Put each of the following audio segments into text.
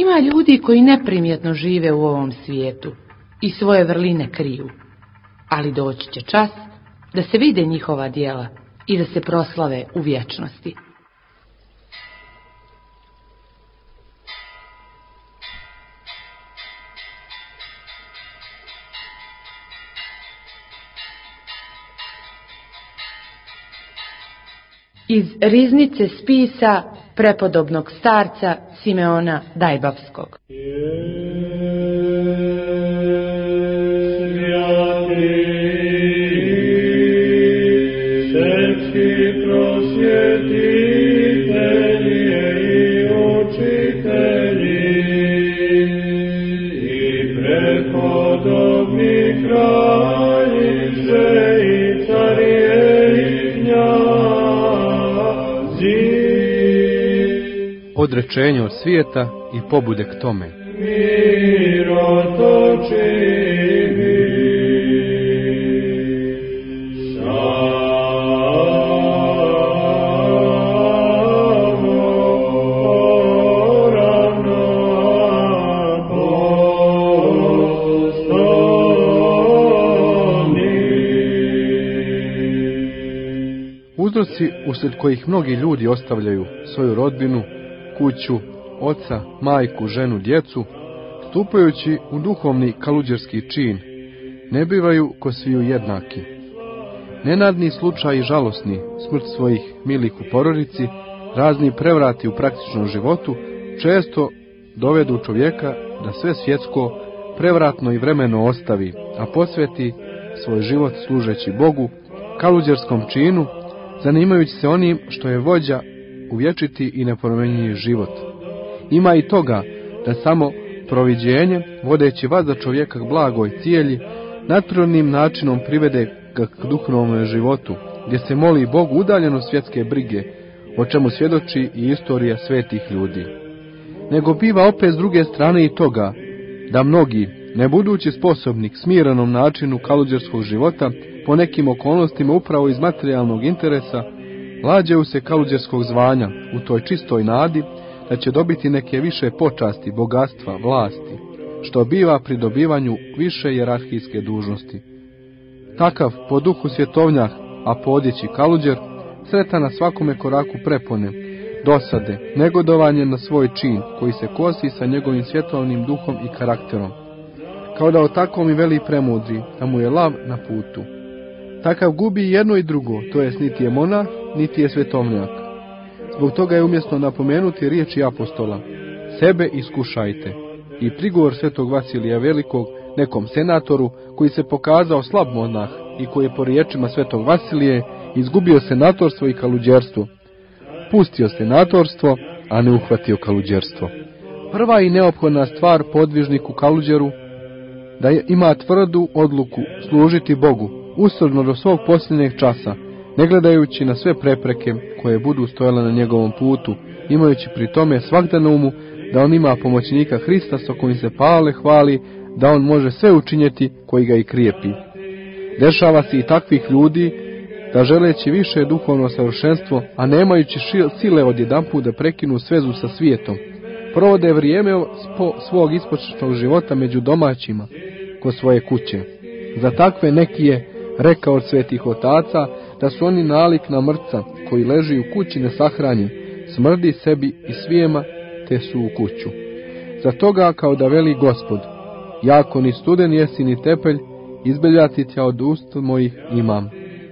Ima ljudi koji neprimjetno žive u ovom svijetu i svoje vrline kriju, ali doći će čas da se vide njihova djela i da se proslave u vječnosti. Iz riznice spisa prepodobnog starca Simeona Dajbavskog. Odrečenje od svijeta i pobude k tome. Uzroci usred kojih mnogi ljudi ostavljaju svoju rodbinu, kuću, oca, majku, ženu, djecu, stupajući u duhovni kaluđerski čin, ne bivaju ko sviju jednaki. Nenadni slučaj i žalosni, smrt svojih milih u porodici, razni prevrati u praktičnom životu, često dovedu čovjeka da sve svjetsko, prevratno i vremeno ostavi, a posveti svoj život služeći Bogu, kaluđerskom činu, zanimajući se onim što je vođa u vječiti i nepromenjivi život. Ima i toga da samo proviđenje, vodeći vas za čovjeka k blagoj cijelji, naturalnim načinom privede ga k duhovnom životu, gdje se moli Bogu udaljeno svjetske brige, o čemu svjedoči i istorija svetih ljudi. Nego biva opet s druge strane i toga da mnogi, ne budući sposobni k smirenom načinu kaluđerskog života, po nekim okolnostima upravo iz materijalnog interesa, lađaju se kaluđerskog zvanja u toj čistoj nadi da će dobiti neke više počasti, bogatstva, vlasti, što biva pri dobivanju više hijerarhijske dužnosti. Takav po duhu svjetovnjak, a po odjeći kaluđer, sreta na svakome koraku prepone, dosade, negodovanje na svoj čin koji se kosi sa njegovim svjetovnim duhom i karakterom. Kao da o takvom i veli premudri, da mu je lav na putu. Takav gubi jedno i drugo, to jest niti je monah, niti je svetovnjak. Zbog toga je umjesto napomenuti riječi apostola, sebe iskušajte, i prigovor svetog Vasilija Velikog nekom senatoru koji se pokazao slab monah i koji je po riječima svetog Vasilije izgubio senatorstvo i kaluđerstvo. Pustio senatorstvo, a ne uhvatio kaluđerstvo. Prva i neophodna stvar podvižniku kaluđeru da ima tvrdu odluku služiti Bogu, usrdno do svog posljednjeg časa, ne gledajući na sve prepreke koje budu stojale na njegovom putu, imajući pri tome svakda na umu da on ima pomoćnika Hrista s kojim se Pavle hvali da on može sve učinjeti koji ga i krijepi. Dešava se i takvih ljudi da želeći više duhovno savršenstvo, a nemajući sile odjedanput da prekinu svezu sa svijetom, provode vrijeme svog ispočetnog života među domaćima, kod svoje kuće. Za takve neki je rekao od svetih otaca da su oni nalik na mrca koji leži u kući nesahranjen, smrdi sebi i svijema, te su u kuću. Za toga kao da veli Gospod, jako ni studen jesi ni tepelj, izbeljati tja od usta mojih imam.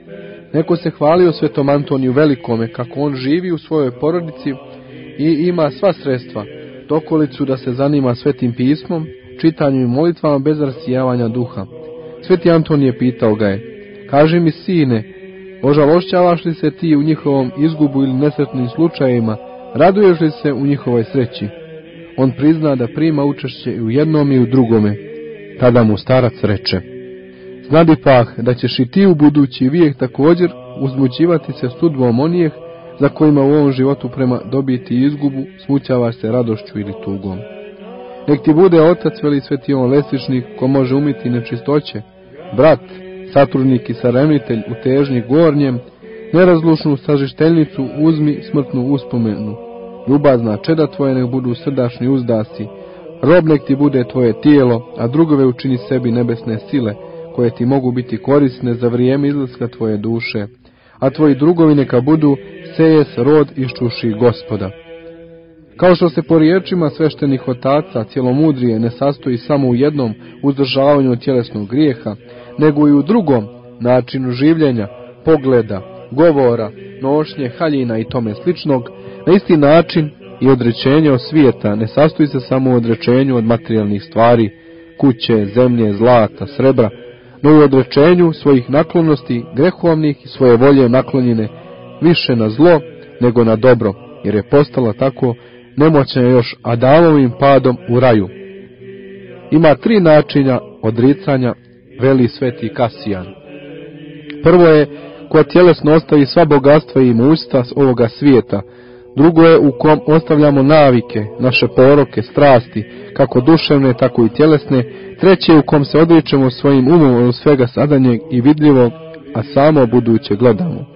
Neko se hvalio svetom Antoniju Velikome kako on živi u svojoj porodici i ima sva sredstva, dokolicu da se zanima svetim pismom, čitanjem i molitvama bez rasijavanja duha. Sveti Antonije pitao ga je, kaži mi sine, ožalošćavaš li se ti u njihovom izgubu ili nesretnim slučajevima, raduješ li se u njihovoj sreći? On prizna da prima učešće i u jednom i u drugome. Tada mu starac reče, znadi pak da ćeš i ti u budući vijek također uzmućivati se sudbom onijeh za kojima u ovom životu prema dobiti izgubu smućavaš se radošću ili tugom. Nek ti bude otac, veli sveti Jovan Lestičnik, ko može umiti nečistoće, brat, satrudnik i saremitelj u težnji gornjem, nerazlučnu sažišteljnicu uzmi smrtnu uspomenu. Ljubazna čeda tvoje nek budu srdačni uzdasi, Rob nek ti bude tvoje tijelo, a drugove učini sebi nebesne sile, koje ti mogu biti korisne za vrijeme izlaska tvoje duše. A tvoji drugovi neka budu sejes rod iščuši Gospoda. Kao što se po riječima sveštenih otaca cjelomudrije ne sastoji samo u jednom uzdržavanju od tjelesnog grijeha, nego i u drugom načinu življenja, pogleda, govora, nošnje, haljina i tome sličnog, na isti način i odrećenje od svijeta ne sastoji se samo u odrečenju od materijalnih stvari, kuće, zemlje, zlata, srebra, no u odrečenju svojih naklonosti grehovnih i svoje volje naklonjene više na zlo nego na dobro, jer je postala tako nemoćna još Adamovim padom u raju. Ima 3 načina odricanja, veli sveti Kasijan. Prvo je koja tjelesno ostavi sva bogatstva i imućstva ovoga svijeta. Drugo je u kom ostavljamo navike, naše poroke, strasti, kako duševne, tako i tjelesne. Treće je u kom se odričemo svojim umom od svega sadanjeg i vidljivog, a samo buduće gledamo.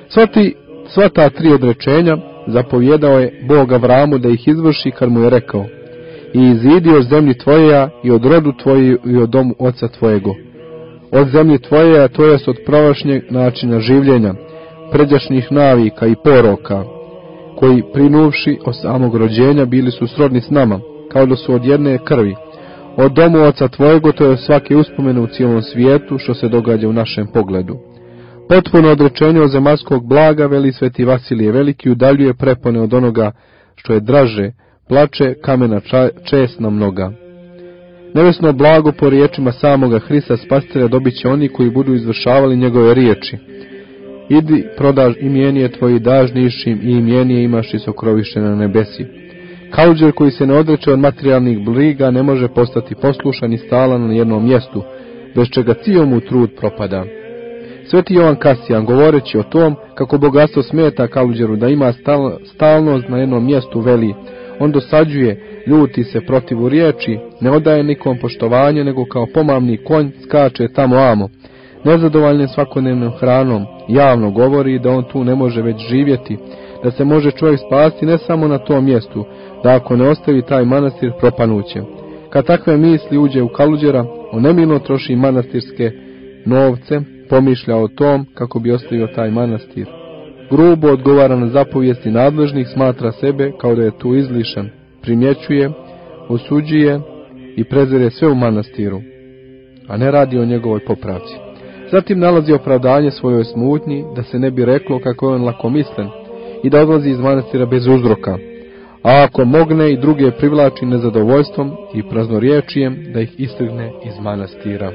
Sva ta 3 odrečenja zapovjedao je Bog Avramu da ih izvrši kad mu je rekao: i izidi od zemlji tvoja i od rodu tvoje i od domu oca tvojego. Od zemlji tvoje, to jest od pravašnjeg načina življenja, pređašnjih navika i poroka, koji prinuvši od samog rođenja bili su srodni s nama, kao da su od jedne krvi. Od domu oca tvojego, to je svake uspomene u cijelom svijetu što se događa u našem pogledu. Potpuno odrečenje od zemaljskog blaga, veli sveti Vasilije Veliki, udaljuje prepone od onoga što je draže, plače kamena česna mnoga. Nebesno blago po riječima samoga Hrista Spasitelja dobit će oni koji budu izvršavali njegove riječi. Idi, prodaž imjenije tvoji, daž nišim i imjenije imaš i sokrovište na nebesi. Kaluđer koji se ne odreče od materijalnih briga ne može postati poslušan i stalan na jednom mjestu, bez čega cijel mu trud propada. Sveti Jovan Kasijan, govoreći o tom kako bogatstvo smeta kaluđeru da ima stalnost na jednom mjestu, veli: on dosađuje, ljuti se protivu riječi, ne odaje nikom poštovanje, nego kao pomamni konj skače tamo amo. Nezadovoljan svakodnevnom hranom, javno govori da on tu ne može već živjeti, da se može čovjek spasti ne samo na tom mjestu, da ako ne ostavi taj manastir propanuće. Kad takve misli uđe u kaluđera, on nemilno troši manastirske novce, pomišlja o tom kako bi ostavio taj manastir. Grubo odgovara na zapovijesti nadležnih, smatra sebe kao da je tu izlišan, primjećuje, osuđuje i prezire sve u manastiru, a ne radi o njegovoj popravci. Zatim nalazi opravdanje svojoj smutnji, da se ne bi reklo kako je on lakomislen i da odlazi iz manastira bez uzroka, a ako mogne i druge privlači nezadovoljstvom i praznorječijem da ih istrgne iz manastira.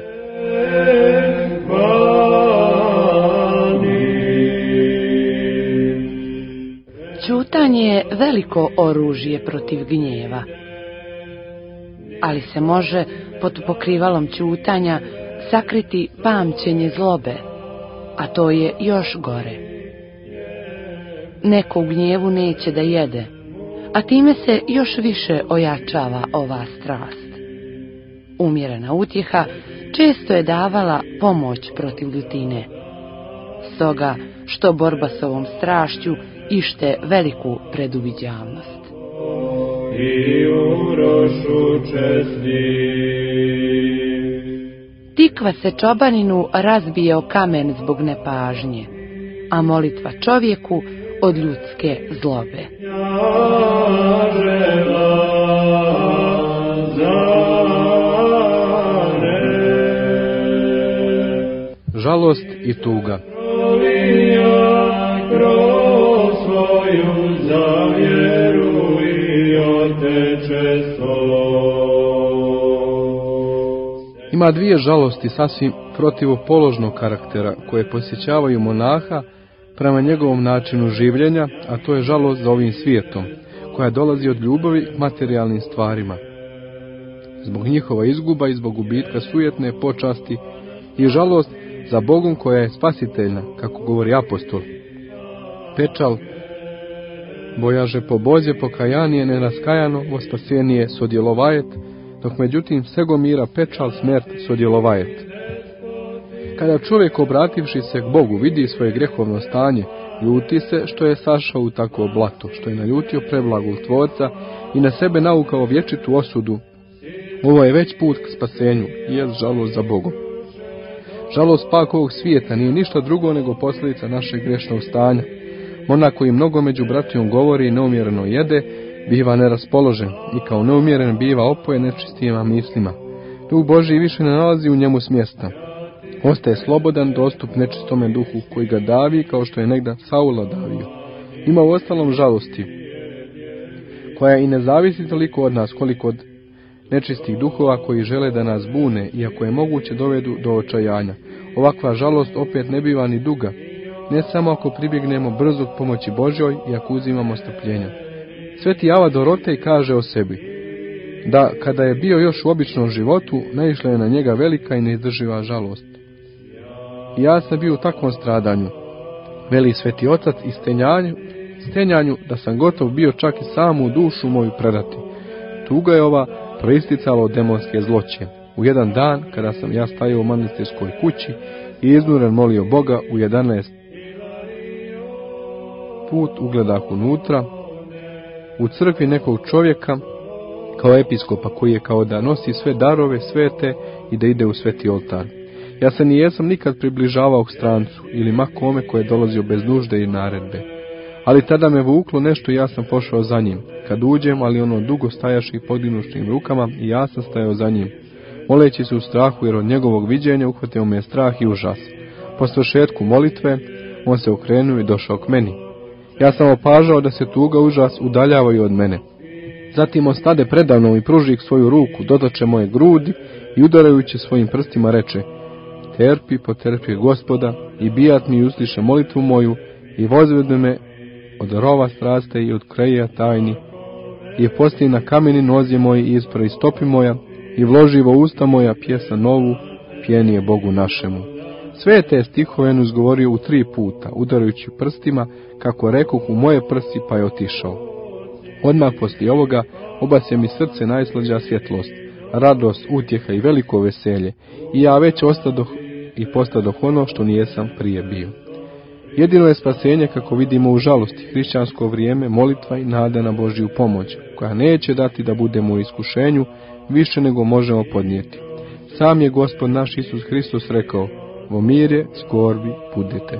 Ćutanje je veliko oružje protiv gnjeva, ali se može pod pokrivalom ćutanja sakriti pamćenje zlobe, a to je još gore. Neko u gnjevu neće da jede, a time se još više ojačava ova strast. Umjerena utjeha često je davala pomoć protiv ljutine. Stoga što borba s ovom strašću ište veliku preduviđavnost. Tikva se čobaninu razbije o kamen zbog nepažnje, a molitva čovjeku od ljudske zlobe. Žalost i tuga. Ima 2 žalosti sasvim protivopoložnog karaktera koje posjećavaju monaha prema njegovom načinu življenja, a to je žalost za ovim svijetom, koja dolazi od ljubavi materijalnim stvarima. Zbog njihova izguba i zbog gubitka sujetne počasti, i žalost za Bogom koja je spasiteljna, kako govori apostol. Pečal bojaže po Boze pokajanije nenaskajano, vo spasenije sodjelovajet, dok međutim svego mira pečal smrt sodjelovajet. Kada čovjek, obrativši se k Bogu, vidi svoje grehovno stanje, ljuti se što je sašao u takvo blato, što je naljutio preblagog Tvorca i na sebe naukao vječitu osudu Ovo je već put k spasenju i je žalost za Bogom. Žalost pak ovog svijeta nije ništa drugo nego posljedica našeg grešnog stanja. Ona koji mnogo među bratijom govori i neumjereno jede, biva neraspoložen i kao neumjeren biva opojen nečistima mislima. Duh Božji više ne nalazi u njemu smjesta. Ostaje slobodan dostup nečistome duhu koji ga davi kao što je negda Saula davio. Ima u ostalom žalosti, koja i ne zavisi toliko od nas koliko od nečistih duhova koji žele da nas bune, iako je moguće dovedu do očajanja. Ovakva žalost opet ne biva ni duga, ne samo ako pribjegnemo brzo k pomoći Božjoj i ako uzimamo strpljenja. Sveti Ava Dorotej kaže o sebi da kada je bio još u običnom životu, naišla je na njega velika i neizdrživa žalost. I ja sam bio u takvom stradanju, veli Sveti Otac, i stenjanju da sam gotov bio čak i samu dušu moju predati. Tuga je ova proisticala od demonske zloće. U jedan dan, kada sam ja stajao u manastirskoj kući i iznuren molio Boga u 11 put ugledah unutra, u crkvi nekog čovjeka, kao episkopa koji je kao da nosi sve darove svete i da ide u sveti oltar. Ja se nijesam nikad približavao k strancu ili makome koje je dolazio bez nužde i naredbe. Ali tada me vuklo nešto i ja sam pošao za njim. Kad uđem, ali ono dugo stajaši podignušim rukama i ja sam stajao za njim, moleći se u strahu jer od njegovog viđenja uhvatio me strah i užas. Po svršetku molitve, on se okrenuo i došao k meni. Ja sam opažao da se tuga užas udaljavaju od mene. Zatim on stade predavno i pruži svoju ruku, dotače moje grudi i udarajući svojim prstima reče: terpi, poterpi Gospoda, i bijat mi usliše molitvu moju i vozvede me od rova straste i od kraja tajni, i postavi na kameni nozi moji i ispravi stopi moja, i vloži vo usta moja pjesa novu, pjenije Bogu našemu. Sve te stihove on izgovorio u 3 puta, udarajući prstima, kako rekoh, u moje prsti, pa je otišao. Odmah poslije ovoga obasje mi srce najslađa svjetlost, radost, utjeha i veliko veselje, i ja već ostadoh i postadoh ono što nijesam prije bio. Jedino je spasenje, kako vidimo u žalosti, hrišćansko vrijeme, molitva i nada na Božju pomoć, koja neće dati da budemo u iskušenju više nego možemo podnijeti. Sam je Gospod naš Isus Hristos rekao: vo mirje, skorbi budete.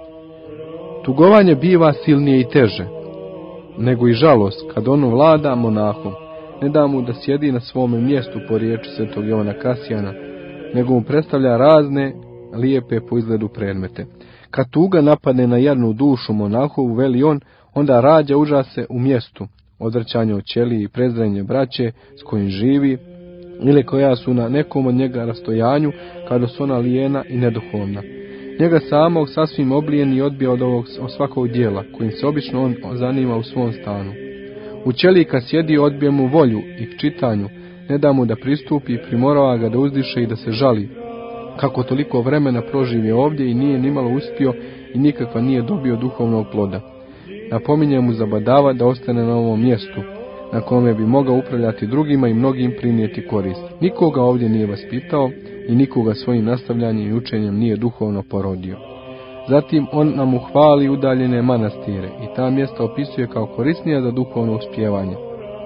Tugovanje biva silnije i teže nego i žalost kad ono vlada monahom. Ne da mu da sjedi na svome mjestu po riječi svetog Jovana Kasijana, nego mu predstavlja razne lijepe po izgledu predmete. Kad tuga napadne na jadnu dušu monahovu, veli on, onda rađa užase u mjestu, odvrćanje od ćeliji i prezrenje braće s kojim živi, ili koja su na nekom od njega rastojanju, kada su ona lijena i neduhovna. Njega samog sasvim oblijen i odbija od svakog dijela, kojim se obično on zanima u svom stanu. U ćeliji kad sjedi, odbije mu volju i k čitanju, ne da mu da pristupi i primorava ga da uzdiše i da se žali, kako toliko vremena proživio ovdje i nije nimalo uspio i nikakva nije dobio duhovnog ploda. Napominje mu zabadava da ostane na ovom mjestu, na kome bi mogao upravljati drugima i mnogim prinijeti korist. Nikoga ovdje nije vaspitao i nikoga svojim nastavljanjem i učenjem nije duhovno porodio. Zatim on nam hvali udaljene manastire i ta mjesta opisuje kao korisnija za duhovno uspjevanje.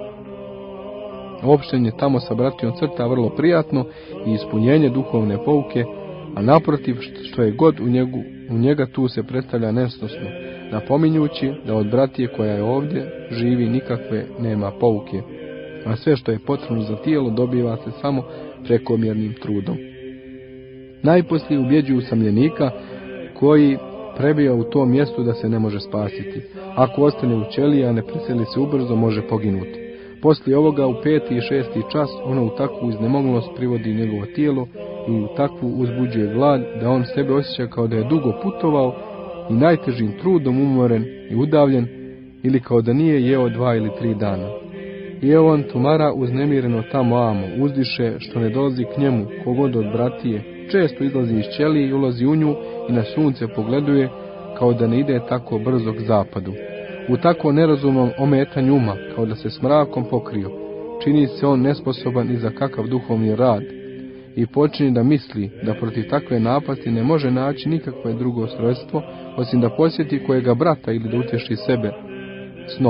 Opštenje tamo sa bratijom crta vrlo prijatno i ispunjenje duhovne pouke, a naprotiv što je god u njega tu se predstavlja nesnosno, napominjući da od bratije koja je ovdje živi nikakve nema pouke, a sve što je potrebno za tijelo dobiva se samo prekomjernim trudom. Najposlije ubjeđuju usamljenika koji prebija u tom mjestu da se ne može spasiti. Ako ostane u ćeliji, a ne preseli se ubrzo, može poginuti. Poslije ovoga u 5. i 6. čas ono u takvu iznemoglost privodi njegovo tijelo i u takvu uzbuđuje glad da on sebe osjeća kao da je dugo putovao i najtežim trudom umoren i udavljen, ili kao da nije jeo 2 ili 3 dana. I evo on tumara uznemireno tamo amo, uzdiše što ne dolazi k njemu, kogod od bratije, često izlazi iz ćelije i ulazi u nju i na sunce pogleduje, kao da ne ide tako brzo k zapadu. U tako nerazumnom ometanju uma, kao da se s mrakom pokrio, čini se on nesposoban i za kakav duhovni rad i počinje da misli da protiv takve napasti ne može naći nikakvo drugo sredstvo, osim da posjeti kojega brata ili da utješi sebe snom.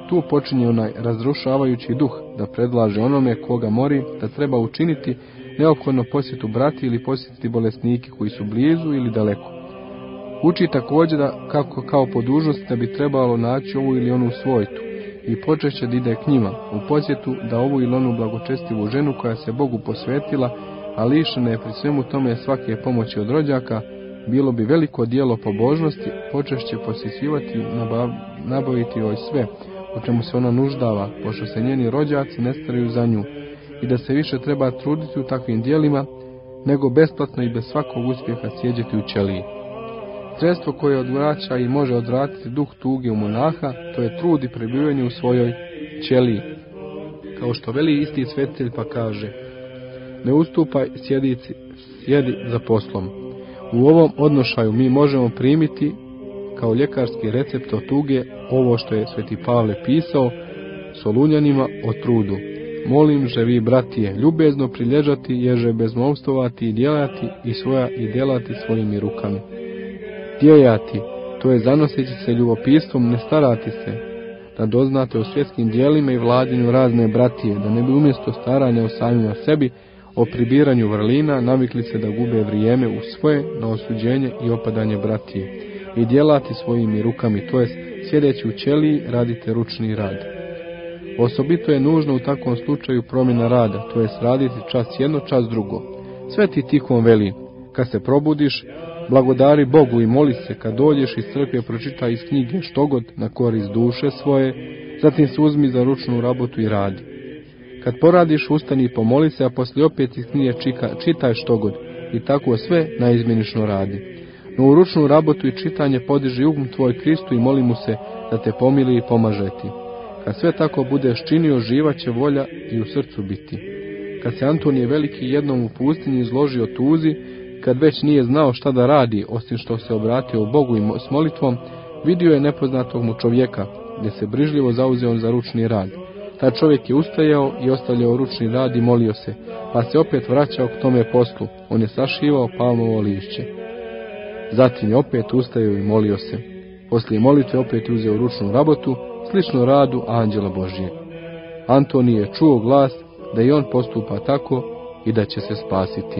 tu počinje onaj razrušavajući duh da predlaže onome koga mori da treba učiniti neophodno posjetu brati ili posjetiti bolesnike koji su blizu ili daleko. Uči također da kako kao po dužnosti da bi trebalo naći ovu ili onu svojtu i počešće da ide k njima u posjetu da ovu ili onu blagočestivu ženu koja se Bogu posvetila, a lišena je pri svemu tome svake pomoći od rođaka, bilo bi veliko dijelo pobožnosti počešće posjećivati, nabaviti joj sve u čemu se ona nuždava, pošto se njeni rođaci ne staraju za nju, i da se više treba truditi u takvim dijelima, nego besplatno i bez svakog uspjeha sjeđati u ćeliji. Sredstvo koje odvraća i može odvratiti duh tuge u monaha, to je trud i prebivanje u svojoj ćeliji. Kao što veli isti svetitelj pa kaže: ne ustupaj sjedici, sjedi za poslom. U ovom odnošaju mi možemo primiti kao ljekarski recept od tuge ovo što je sveti Pavle pisao Solunjanima o trudu. Molim že vi, bratije, ljubezno prilježati, ježe bezmolstovati i djelati i svoja i djelati svojimi rukami. Djejati, to je zanoseći se ljubopistvom, ne starati se, da doznate o svjetskim dijelima i vladinju razne bratije, da ne bi umjesto staranja o samima sebi, o pribiranju vrlina, navikli se da gube vrijeme u svoje na osuđenje i opadanje bratije, i djelati svojimi rukami, to jest sjedeći u ćeliji radite ručni rad. Osobito je nužno u takvom slučaju promjena rada, to jest raditi čas jedno, čas drugo. Sveti Tihon veli: kad se probudiš, blagodari Bogu i moli se, kad dođeš iz crkve pročitaj iz knjige štogod na korist duše svoje, zatim se uzmi za ručnu rabotu i radi. Kad poradiš, ustani i pomoli se, a poslije opet iz knjige čitaj štogod i tako sve naizmjenično radi. No u ručnu rabotu i čitanje podiži um tvoj Kristu i moli mu se da te pomili i pomaže ti. Kad sve tako budeš činio, živa će volja i u srcu biti. Kad se Antonije Veliki jednom u pustinji izložio tuzi, kad već nije znao šta da radi, osim što se obratio Bogu i s molitvom, vidio je nepoznatog mu čovjeka, gdje se brižljivo zauzeo za ručni rad. Taj čovjek je ustajao i ostavljao ručni rad i molio se, pa se opet vraćao k tome poslu. On je sašivao palmovo lišće. Zatim je opet ustajao i molio se. Poslije molitve opet je uzeo ručnu rabotu, slično radu anđela Božije. Antonije je čuo glas da i on postupa tako i da će se spasiti.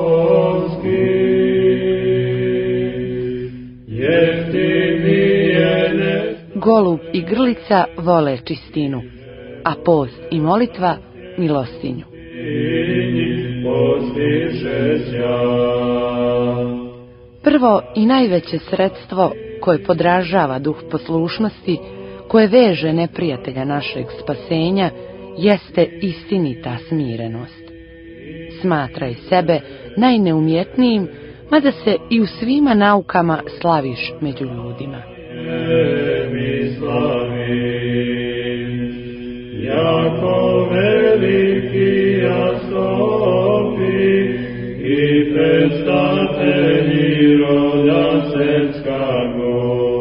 Golub i grlica vole čistinu, a post i molitva milostinju. Prvo i najveće sredstvo koje podražava duh poslušnosti, koje veže neprijatelja našeg spasenja, jeste istinita smirenost. Smatraj sebe najneumjetnijim, mada se i u svima naukama slaviš među ljudima. Jako veliki jastopi i predstavljeni roda svetskago.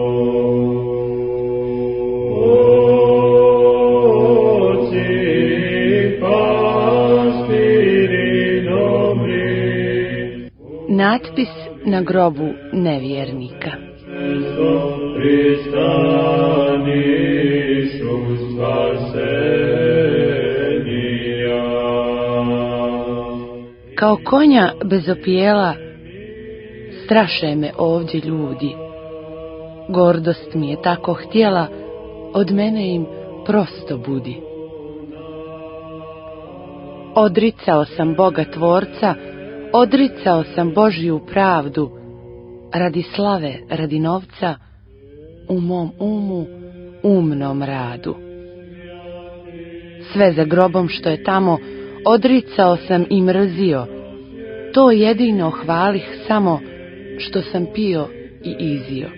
Natpis na grobu nevjernika. Kao konja bez opijela straše me ovdje ljudi. Gordost mi je tako htjela, od mene im prosto budi. Odricao sam Boga Tvorca, odricao sam Božju pravdu, radi slave, radi novca, u mom umu, umnom radu. Sve za grobom što je tamo, odricao sam i mrzio, to jedino hvalih samo što sam pio i izio.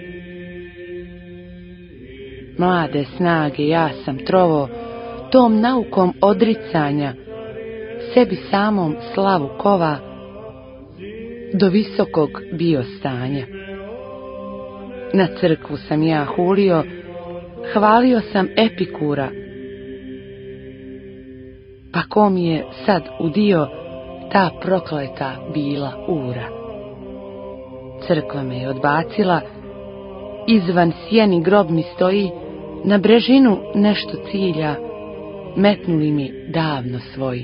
Mlade snage ja sam trovo, tom naukom odricanja, sebi samom slavu kova, do visokog bio stanja. Na crkvu sam ja hulio, hvalio sam Epikura, pa ko mi je sad udio ta prokleta bila ura. Crkva me je odbacila, izvan sjeni grob mi stoji, Na brežinu nešto cilja, metnuli mi davno svoji.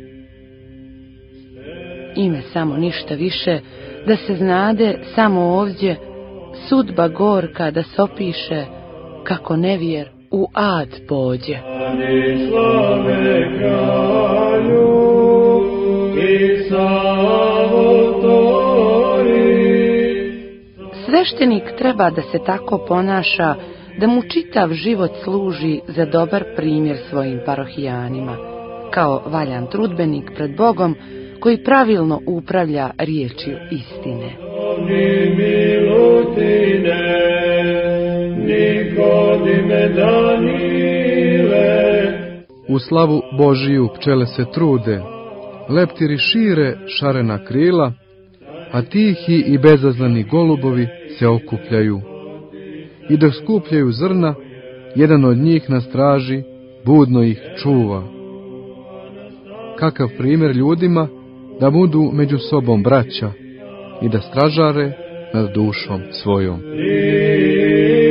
Ime samo ništa više, da se znade samo ovdje, sudba gorka da se opiše, kako nevjer u ad pođe. Slave kralju i Savotori. Sveštenik treba da se tako ponaša, da mu čitav život služi za dobar primjer svojim parohijanima, kao valjan trudbenik pred Bogom koji pravilno upravlja riječju istine. Ni milutine, Nikodime Danile. U slavu Božiju pčele se trude, leptiri šire šarena krila, a tihi i bezazleni golubovi se okupljaju. I dok skupljaju zrna, jedan od njih na straži budno ih čuva. Kakav primjer ljudima da budu među sobom braća i da stražare nad dušom svojom.